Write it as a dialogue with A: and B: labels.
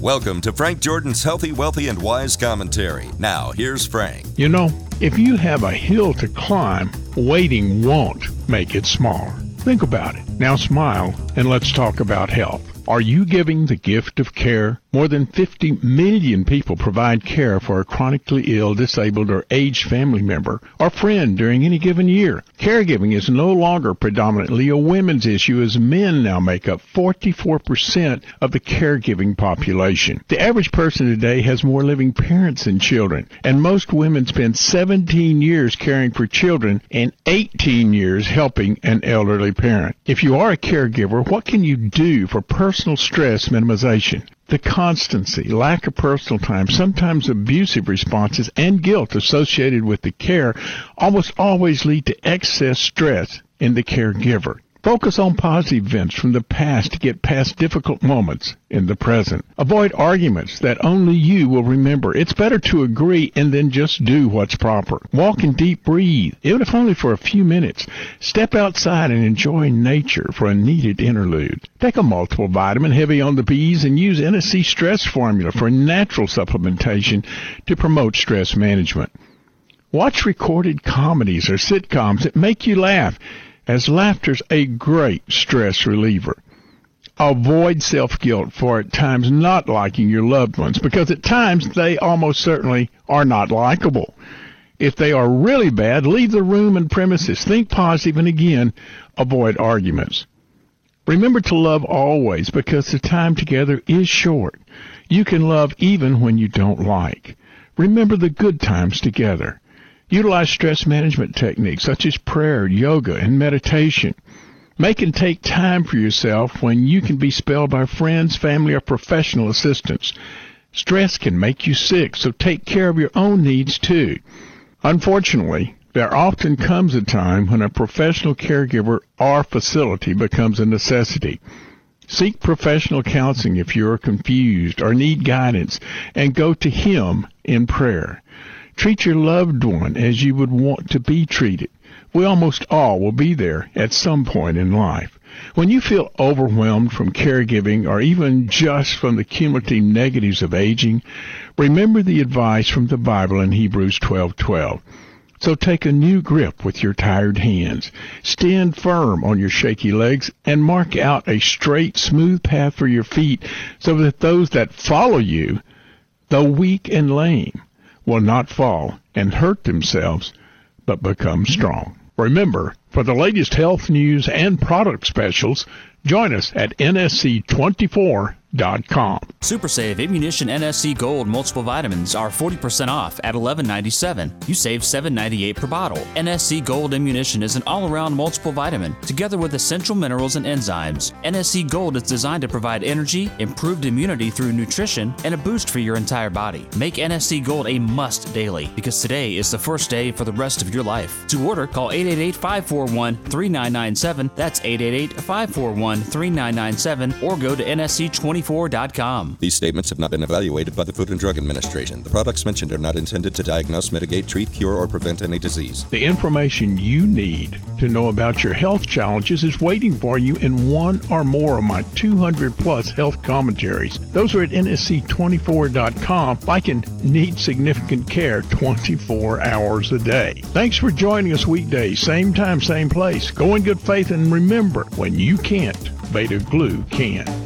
A: Welcome to Frank Jordan's Healthy, Wealthy, and Wise Commentary. Now, here's Frank.
B: You know, if you have a hill to climb, waiting won't make it smaller. Think about it. Now smile, and let's talk about health. Are you giving the gift of care? More than 50 million people provide care for a chronically ill, disabled, or aged family member or friend during any given year. Caregiving is no longer predominantly a women's issue, as men now make up 44% of the caregiving population. The average person today has more living parents than children, and most women spend 17 years caring for children and 18 years helping an elderly parent. If you are a caregiver, what can you do for personal stress minimization? The constancy, lack of personal time, sometimes abusive responses, and guilt associated with the care almost always lead to excess stress in the caregiver. Focus on positive events from the past to get past difficult moments in the present. Avoid arguments that only you will remember. It's better to agree and then just do what's proper. Walk and deep breathe, even if only for a few minutes. Step outside and enjoy nature for a needed interlude. Take a multiple vitamin heavy on the B's and use NSC Stress Formula for natural supplementation to promote stress management. Watch recorded comedies or sitcoms that make you laugh, as laughter's a great stress reliever. Avoid self-guilt for at times not liking your loved ones, because at times they almost certainly are not likable. If they are really bad, leave the room and premises. Think positive, and again, avoid arguments. Remember to love always, because the time together is short. You can love even when you don't like. Remember the good times together. Utilize stress management techniques such as prayer, yoga, and meditation. Make and take time for yourself when you can be spelled by friends, family, or professional assistance. Stress can make you sick, so take care of your own needs too. Unfortunately, there often comes a time when a professional caregiver or facility becomes a necessity. Seek professional counseling if you are confused or need guidance, and go to Him in prayer. Treat your loved one as you would want to be treated. We almost all will be there at some point in life. When you feel overwhelmed from caregiving, or even just from the cumulative negatives of aging, remember the advice from the Bible in Hebrews 12:12. So take a new grip with your tired hands. Stand firm on your shaky legs and mark out a straight, smooth path for your feet, so that those that follow you, though weak and lame, will not fall and hurt themselves, but become strong. Remember, for the latest health news and product specials, join us at nsc24.com.
C: Super Save Immunition NSC Gold multiple vitamins are 40% off at $11.97. You save $7.98 per bottle. NSC Gold Immunition is an all-around multiple vitamin, together with essential minerals and enzymes. NSC Gold is designed to provide energy, improved immunity through nutrition, and a boost for your entire body. Make NSC Gold a must daily, because today is the first day for the rest of your life. To order, call 888-541-3997. That's 888-541-3997, or go to nsc24.com.
A: These statements have not been evaluated by the Food and Drug Administration. The products mentioned are not intended to diagnose, mitigate, treat, cure, or prevent any disease.
B: The information you need to know about your health challenges is waiting for you in one or more of my 200-plus health commentaries. Those are at nsc24.com. Like and need significant care 24 hours a day. Thanks for joining us weekdays, same time, same place. Go in good faith, and remember, when you can't, Beta Glue can.